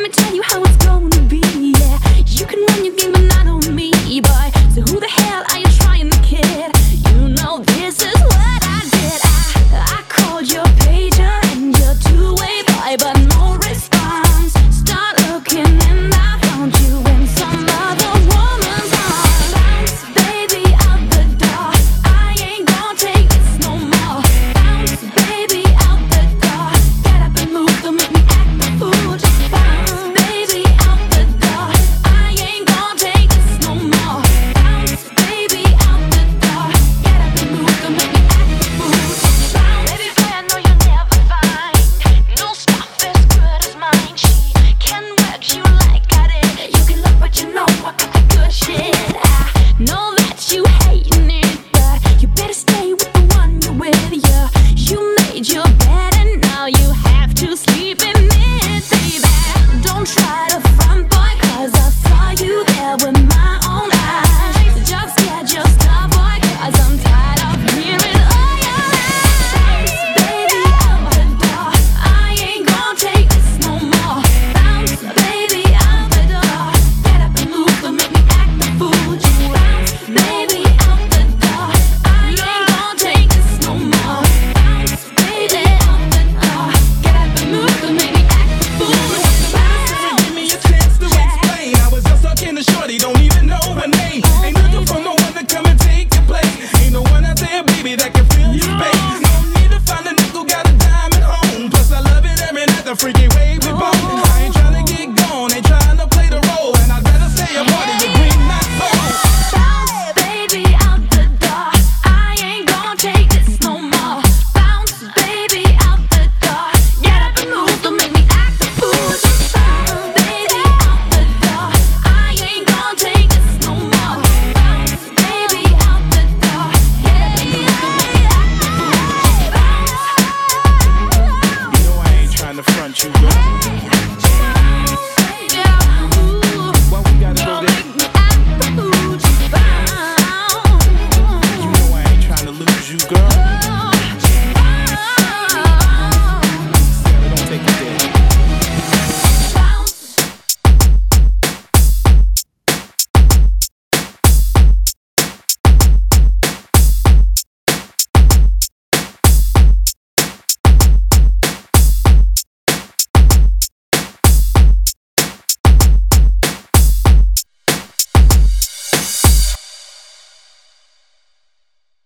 me tell you how it's gonna be. Yeah, you can run your game, but not on me, boy. So who the hell are you trying to kid? You know this is what I did. I called your pager and your two-way boy, but no response. Start looking and I found you in some other woman's arms. Bounce, baby, out the door. I ain't gonna take this no more. Bounce, baby, out the door. Get up and move, don't make me act the fool. Just bounce, baby, out the door. I ain't gonna take this no more. Bounce, baby, out the door. Get up and move, don't make me act the fool. Just bounce, baby boy, I know you'll never find no stuff as good as mine. She can work you like I did. You can look, but you know I got the good shit. I know that you hating it, but you better stay with the one you're with. Yeah, you made your bed and now you have to sleep in it, baby. Don't try to front, boy, 'cause I saw you there with my own eyes. Just get your stuff, boy, 'cause I'm tired of hearing all your lies. Baby, out the door. I ain't gonna take this no more. Bounce, baby, out the door. Get up and move, don't make me act the fool. Just bounce, baby, out the door. I ain't gonna take this no more. Bounce, baby, out the door. Get up and move, don't make me act the fool. Just bounce. Give me a chance to explain. I was just talking to shorty, don't even know her name. Ain't looking for no one to come and take your place. Ain't no one out there, baby, that can fill your space. No need to find a nickel, got a dime at home. Plus I love it every night, the freaky way we bone. I ain't tryna get gone, ain't tryna play the role, and I'd rather stay a part of your green, not gold. Bounce, baby, out the door. I ain't gonna take this no more. Bounce, baby, out the door. Get up and move, don't make me act the fool. Just bounce, baby, out the door. I ain't gonna take this no more. Bounce, baby, out the door. Get up and move, don't make me act the fool. Just bounce. You know I ain't tryna front you, girl.